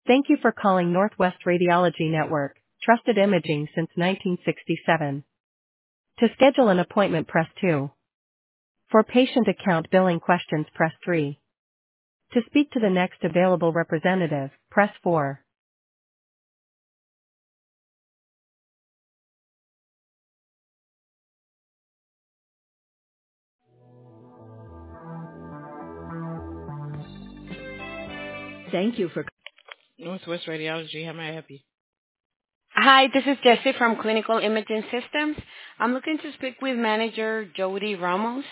Thank you for calling Northwest Radiology Network, trusted imaging since 1967. To schedule an appointment, press 2. For patient account billing questions, press 3. To speak to the next available representative, press 4. Thank you for Northwest Radiology. How may I help you? Hi, this is Jessie from Clinical Imaging Systems. I'm looking to speak with manager Jody Ramos.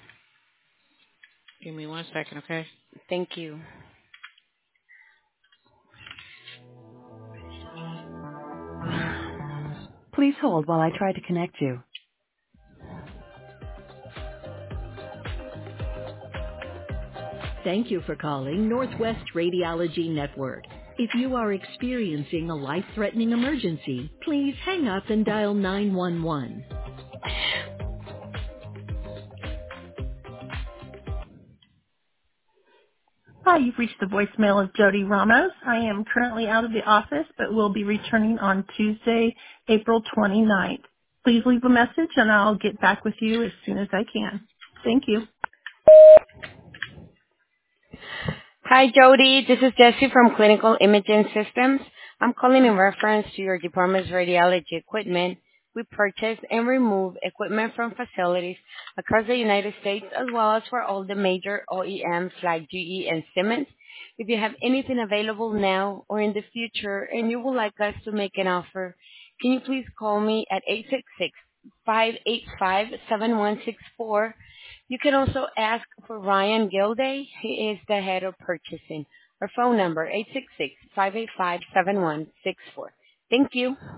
Give me 1 second, okay? Thank you. Please hold while I try to connect you. Thank you for calling Northwest Radiology Network. If you are experiencing a life-threatening emergency, please hang up and dial 911. Hi, you've reached the voicemail of Jody Ramos. I am currently out of the office, but will be returning on Tuesday, April 29th. Please leave a message and I'll get back with you as soon as I can. Thank you. Hi, Jody. This is Jessie from Clinical Imaging Systems. I'm calling in reference to your department's radiology equipment. We purchase and remove equipment from facilities across the United States as well as for all the major OEMs like GE and Siemens. If you have anything available now or in the future and you would like us to make an offer, can you please call me at 866-585-7164. You can also ask for Ryan Gilday. He is the head of purchasing. Our phone number, 866-585-7164. Thank you.